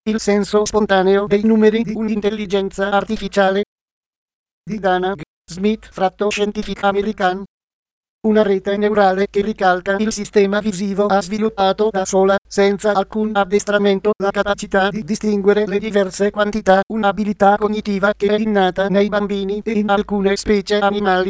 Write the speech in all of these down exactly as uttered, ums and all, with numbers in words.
Il senso spontaneo dei numeri di un'intelligenza artificiale di Dana G. Smith, fratto Scientific American. Una rete neurale che ricalca il sistema visivo ha sviluppato da sola, senza alcun addestramento, la capacità di distinguere le diverse quantità, un'abilità cognitiva che è innata nei bambini e in alcune specie animali.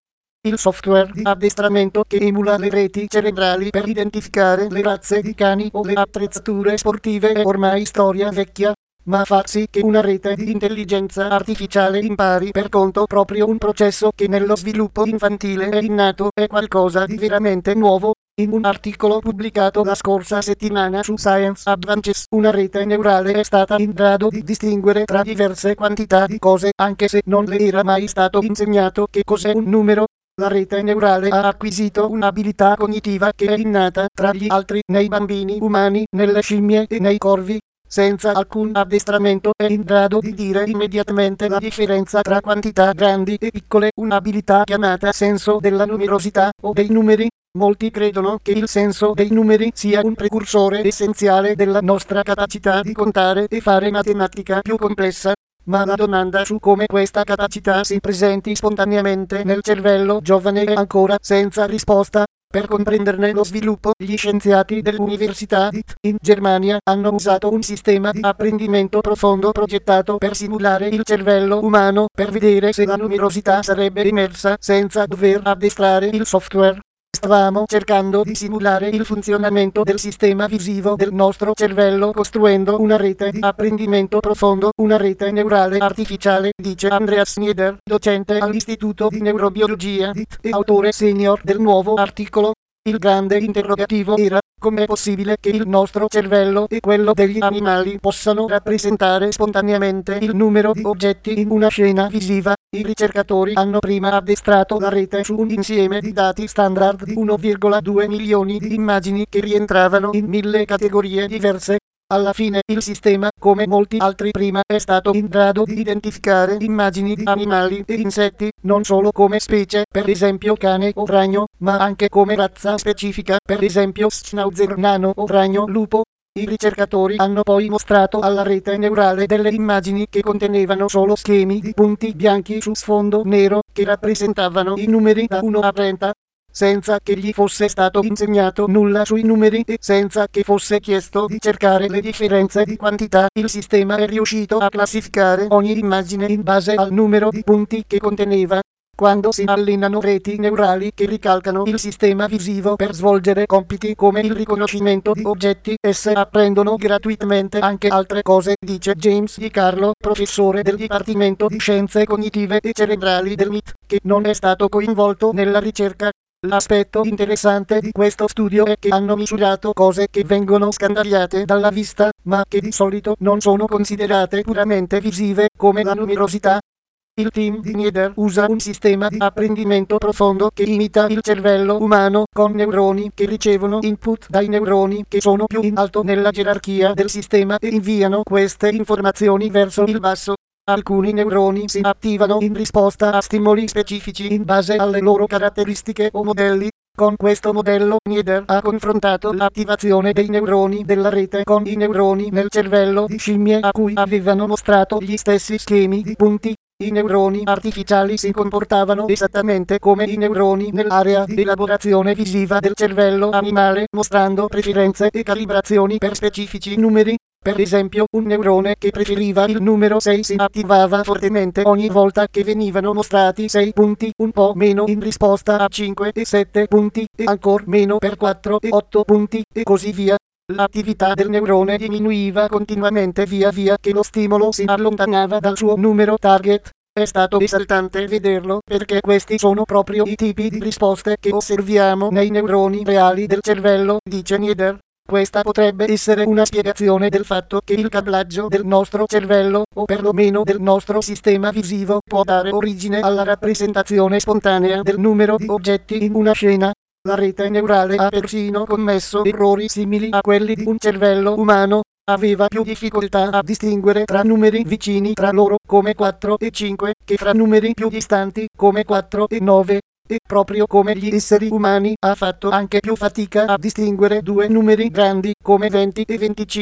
Il software di addestramento che emula le reti cerebrali per identificare le razze di cani o le attrezzature sportive è ormai storia vecchia, ma far sì che una rete di intelligenza artificiale impari per conto proprio un processo che nello sviluppo infantile è innato è qualcosa di veramente nuovo. In un articolo pubblicato la scorsa settimana su Science Advances, una rete neurale è stata in grado di distinguere tra diverse quantità di cose, anche se non le era mai stato insegnato che cos'è un numero. La rete neurale ha acquisito un'abilità cognitiva che è innata, tra gli altri, nei bambini umani, nelle scimmie e nei corvi. Senza alcun addestramento è in grado di dire immediatamente la differenza tra quantità grandi e piccole, un'abilità chiamata senso della numerosità o dei numeri. Molti credono che il senso dei numeri sia un precursore essenziale della nostra capacità di contare e fare matematica più complessa. Ma la domanda su come questa capacità si presenti spontaneamente nel cervello giovane è ancora senza risposta. Per comprenderne lo sviluppo, gli scienziati dell'Università di in Germania hanno usato un sistema di apprendimento profondo progettato per simulare il cervello umano, per vedere se la numerosità sarebbe emersa senza dover addestrare il software. Stavamo cercando di simulare il funzionamento del sistema visivo del nostro cervello costruendo una rete di apprendimento profondo, una rete neurale artificiale, dice Andreas Nieder, docente all'Istituto di Neurobiologia e autore senior del nuovo articolo. Il grande interrogativo era: com'è possibile che il nostro cervello e quello degli animali possano rappresentare spontaneamente il numero di oggetti in una scena visiva? I ricercatori hanno prima addestrato la rete su un insieme di dati standard di uno virgola due milioni di immagini che rientravano in mille categorie diverse. Alla fine il sistema, come molti altri prima, è stato in grado di identificare immagini di animali e insetti, non solo come specie, per esempio cane o ragno, ma anche come razza specifica, per esempio schnauzer nano o ragno lupo. I ricercatori hanno poi mostrato alla rete neurale delle immagini che contenevano solo schemi di punti bianchi su sfondo nero, che rappresentavano i numeri da uno a trenta. Senza che gli fosse stato insegnato nulla sui numeri e senza che fosse chiesto di cercare le differenze di quantità, il sistema è riuscito a classificare ogni immagine in base al numero di punti che conteneva. Quando si allenano reti neurali che ricalcano il sistema visivo per svolgere compiti come il riconoscimento di oggetti, esse apprendono gratuitamente anche altre cose, dice James Di Carlo, professore del Dipartimento di Scienze Cognitive e Cerebrali del M I T, che non è stato coinvolto nella ricerca. L'aspetto interessante di questo studio è che hanno misurato cose che vengono scandagliate dalla vista, ma che di solito non sono considerate puramente visive, come la numerosità. Il team di Nieder usa un sistema di apprendimento profondo che imita il cervello umano, con neuroni che ricevono input dai neuroni che sono più in alto nella gerarchia del sistema e inviano queste informazioni verso il basso. Alcuni neuroni si attivano in risposta a stimoli specifici in base alle loro caratteristiche o modelli. Con questo modello Nieder ha confrontato l'attivazione dei neuroni della rete con i neuroni nel cervello di scimmie a cui avevano mostrato gli stessi schemi di punti. I neuroni artificiali si comportavano esattamente come i neuroni nell'area di elaborazione visiva del cervello animale, mostrando preferenze e calibrazioni per specifici numeri. Per esempio, un neurone che preferiva il numero sei si attivava fortemente ogni volta che venivano mostrati sei punti, un po' meno in risposta a cinque e sette punti, e ancor meno per quattro e otto punti, e così via. L'attività del neurone diminuiva continuamente via via che lo stimolo si allontanava dal suo numero target. È stato esaltante vederlo, perché questi sono proprio i tipi di risposte che osserviamo nei neuroni reali del cervello, dice Nieder. Questa potrebbe essere una spiegazione del fatto che il cablaggio del nostro cervello, o perlomeno del nostro sistema visivo, può dare origine alla rappresentazione spontanea del numero di oggetti in una scena. La rete neurale ha persino commesso errori simili a quelli di un cervello umano. Aveva più difficoltà a distinguere tra numeri vicini tra loro, come quattro e cinque, che fra numeri più distanti, come quattro e nove. E proprio come gli esseri umani, ha fatto anche più fatica a distinguere due numeri grandi, come venti e venticinque.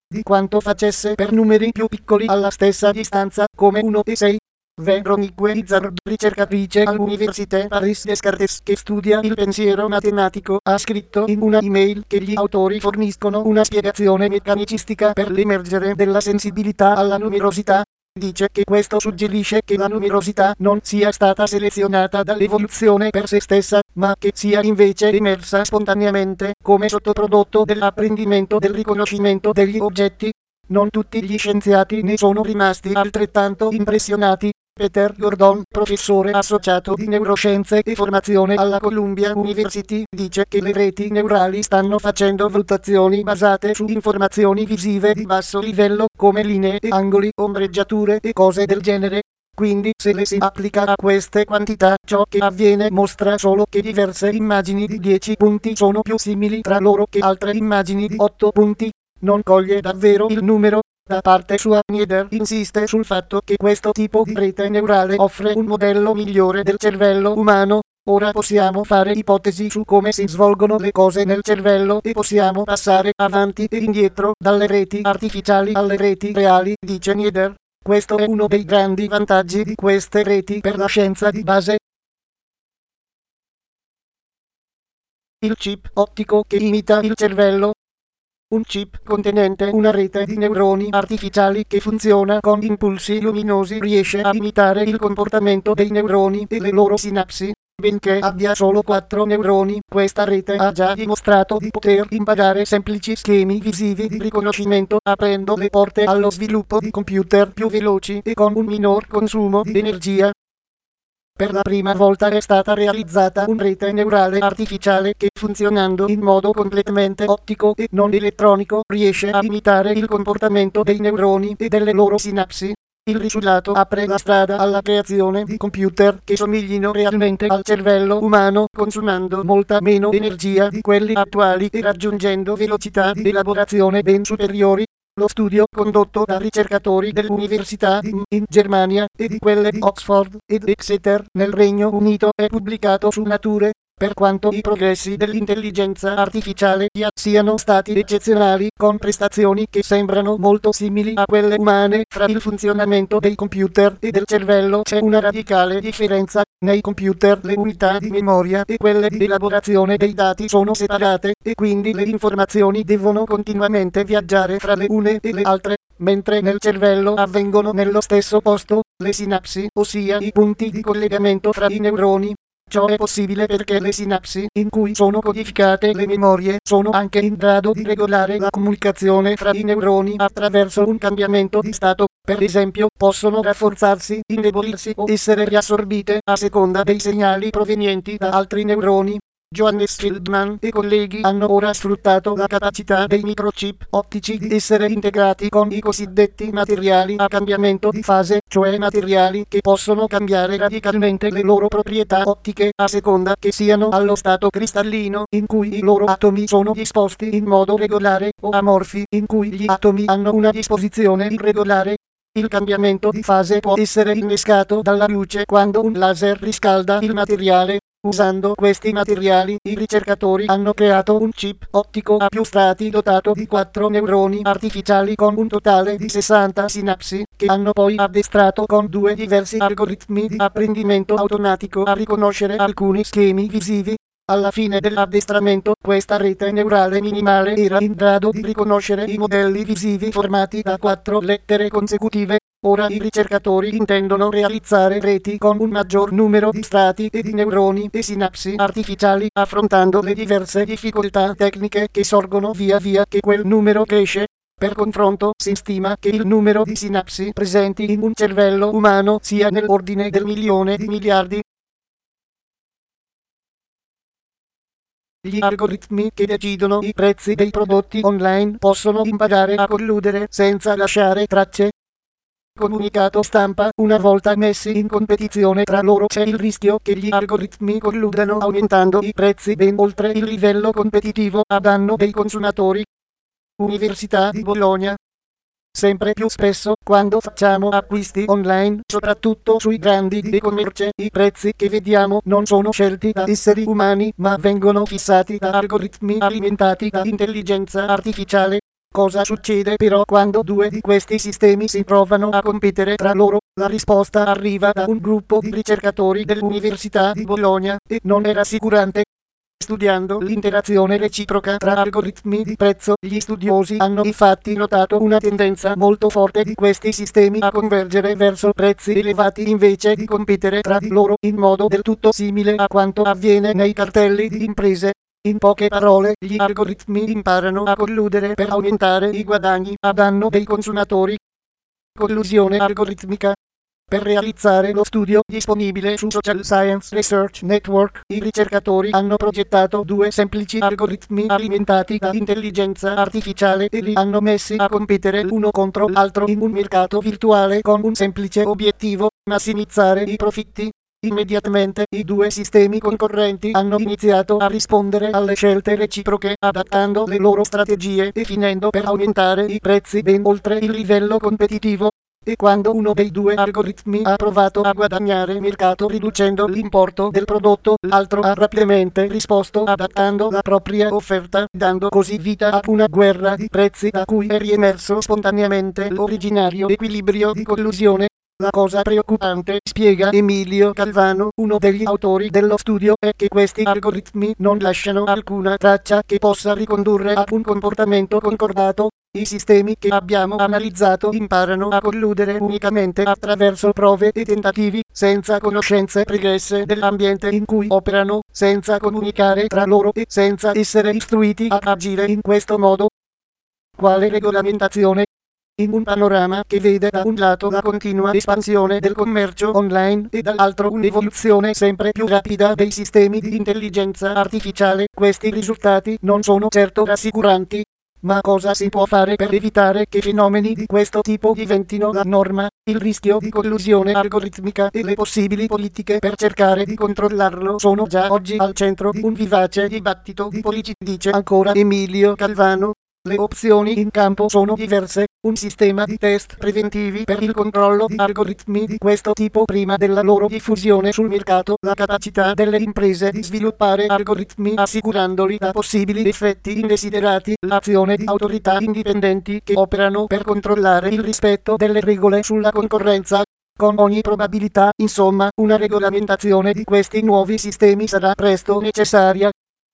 di quanto facesse per numeri più piccoli alla stessa distanza, come uno e sei. Véronique Izard, ricercatrice all'Université Paris Descartes che studia il pensiero matematico, ha scritto in una email che gli autori forniscono una spiegazione meccanicistica per l'emergere della sensibilità alla numerosità. Dice che questo suggerisce che la numerosità non sia stata selezionata dall'evoluzione per se stessa, ma che sia invece emersa spontaneamente, come sottoprodotto dell'apprendimento del riconoscimento degli oggetti. Non tutti gli scienziati ne sono rimasti altrettanto impressionati. Peter Gordon, professore associato di neuroscienze e formazione alla Columbia University, dice che le reti neurali stanno facendo valutazioni basate su informazioni visive di basso livello, come linee e angoli, ombreggiature e cose del genere. Quindi se le si applica a queste quantità, ciò che avviene mostra solo che diverse immagini di dieci punti sono più simili tra loro che altre immagini di otto punti. Non coglie davvero il numero. Da parte sua, Nieder insiste sul fatto che questo tipo di rete neurale offre un modello migliore del cervello umano. Ora possiamo fare ipotesi su come si svolgono le cose nel cervello e possiamo passare avanti e indietro dalle reti artificiali alle reti reali, dice Nieder. Questo è uno dei grandi vantaggi di queste reti per la scienza di base. Il chip ottico che imita il cervello. Un chip contenente una rete di neuroni artificiali che funziona con impulsi luminosi riesce a imitare il comportamento dei neuroni e le loro sinapsi. Benché abbia solo quattro neuroni, questa rete ha già dimostrato di poter imparare semplici schemi visivi di riconoscimento, aprendo le porte allo sviluppo di computer più veloci e con un minor consumo di energia. Per la prima volta è stata realizzata una rete neurale artificiale che, funzionando in modo completamente ottico e non elettronico, riesce a imitare il comportamento dei neuroni e delle loro sinapsi. Il risultato apre la strada alla creazione di computer che somiglino realmente al cervello umano, consumando molta meno energia di quelli attuali e raggiungendo velocità di elaborazione ben superiori. Lo studio, condotto da ricercatori dell'Università di in Germania e di quelle di Oxford ed Exeter nel Regno Unito, è pubblicato su Nature. Per quanto i progressi dell'intelligenza artificiale siano stati eccezionali, con prestazioni che sembrano molto simili a quelle umane, fra il funzionamento dei computer e del cervello c'è una radicale differenza. Nei computer le unità di memoria e quelle di elaborazione dei dati sono separate, e quindi le informazioni devono continuamente viaggiare fra le une e le altre, mentre nel cervello avvengono nello stesso posto le sinapsi, ossia i punti di collegamento fra i neuroni. Ciò è possibile perché le sinapsi, in cui sono codificate le memorie, sono anche in grado di regolare la comunicazione fra i neuroni attraverso un cambiamento di stato. Per esempio, possono rafforzarsi, indebolirsi o essere riassorbite a seconda dei segnali provenienti da altri neuroni. Johannes Feldman e colleghi hanno ora sfruttato la capacità dei microchip ottici di essere integrati con i cosiddetti materiali a cambiamento di fase, cioè materiali che possono cambiare radicalmente le loro proprietà ottiche a seconda che siano allo stato cristallino, in cui i loro atomi sono disposti in modo regolare, o amorfi, in cui gli atomi hanno una disposizione irregolare. Il cambiamento di fase può essere innescato dalla luce quando un laser riscalda il materiale. Usando questi materiali, i ricercatori hanno creato un chip ottico a più strati dotato di quattro neuroni artificiali con un totale di sessanta sinapsi, che hanno poi addestrato con due diversi algoritmi di apprendimento automatico a riconoscere alcuni schemi visivi. Alla fine dell'addestramento, questa rete neurale minimale era in grado di riconoscere i modelli visivi formati da quattro lettere consecutive. Ora i ricercatori intendono realizzare reti con un maggior numero di strati e di neuroni e sinapsi artificiali, affrontando le diverse difficoltà tecniche che sorgono via via che quel numero cresce. Per confronto, si stima che il numero di sinapsi presenti in un cervello umano sia nell'ordine del milione di miliardi. Gli algoritmi che decidono i prezzi dei prodotti online possono imparare a colludere senza lasciare tracce. Comunicato stampa: una volta messi in competizione tra loro c'è il rischio che gli algoritmi colludano aumentando i prezzi ben oltre il livello competitivo a danno dei consumatori. Università di Bologna. Sempre più spesso, quando facciamo acquisti online, soprattutto sui grandi e-commerce, i prezzi che vediamo non sono scelti da esseri umani, ma vengono fissati da algoritmi alimentati da intelligenza artificiale. Cosa succede però quando due di questi sistemi si provano a competere tra loro? La risposta arriva da un gruppo di ricercatori dell'Università di Bologna e non è rassicurante. Studiando l'interazione reciproca tra algoritmi di prezzo, gli studiosi hanno infatti notato una tendenza molto forte di questi sistemi a convergere verso prezzi elevati invece di competere tra di loro in modo del tutto simile a quanto avviene nei cartelli di imprese. In poche parole, gli algoritmi imparano a colludere per aumentare i guadagni a danno dei consumatori. Collusione algoritmica. Per realizzare lo studio disponibile su Social Science Research Network, i ricercatori hanno progettato due semplici algoritmi alimentati da intelligenza artificiale e li hanno messi a competere l'uno contro l'altro in un mercato virtuale con un semplice obiettivo: massimizzare i profitti. Immediatamente i due sistemi concorrenti hanno iniziato a rispondere alle scelte reciproche, adattando le loro strategie e finendo per aumentare i prezzi ben oltre il livello competitivo. E quando uno dei due algoritmi ha provato a guadagnare mercato riducendo l'importo del prodotto, l'altro ha rapidamente risposto adattando la propria offerta, dando così vita a una guerra di prezzi da cui è riemerso spontaneamente l'originario equilibrio di collusione. La cosa preoccupante, spiega Emilio Calvano, uno degli autori dello studio, è che questi algoritmi non lasciano alcuna traccia che possa ricondurre a un comportamento concordato. I sistemi che abbiamo analizzato imparano a colludere unicamente attraverso prove e tentativi, senza conoscenze pregresse dell'ambiente in cui operano, senza comunicare tra loro e senza essere istruiti ad agire in questo modo. Quale regolamentazione? In un panorama che vede da un lato la continua espansione del commercio online e dall'altro un'evoluzione sempre più rapida dei sistemi di intelligenza artificiale, questi risultati non sono certo rassicuranti. Ma cosa si può fare per evitare che fenomeni di questo tipo diventino la norma? Il rischio di collusione algoritmica e le possibili politiche per cercare di controllarlo sono già oggi al centro di un vivace dibattito di politici, dice ancora Emilio Calvano. Le opzioni in campo sono diverse. Un sistema di test preventivi per il controllo di algoritmi di questo tipo prima della loro diffusione sul mercato, la capacità delle imprese di sviluppare algoritmi assicurandoli da possibili effetti indesiderati, l'azione di autorità indipendenti che operano per controllare il rispetto delle regole sulla concorrenza. Con ogni probabilità, insomma, una regolamentazione di questi nuovi sistemi sarà presto necessaria.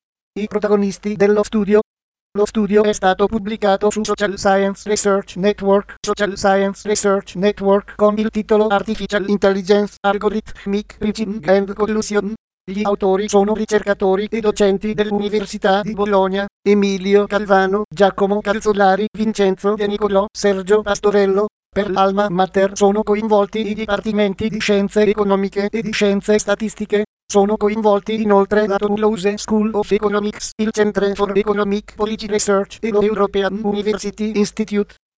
I protagonisti dello studio. Lo studio è stato pubblicato su Social Science Research Network, Social Science Research Network con il titolo Artificial Intelligence, Algorithmic Reasoning and Collusion. Gli autori sono ricercatori e docenti dell'Università di Bologna: Emilio Calvano, Giacomo Calzolari, Vincenzo De Nicolò, Sergio Pastorello. Per l'Alma Mater sono coinvolti i dipartimenti di Scienze Economiche e di Scienze Statistiche. Sono coinvolti inoltre la Toulouse School of Economics, il Centre for Economic Policy Research e lo European University Institute.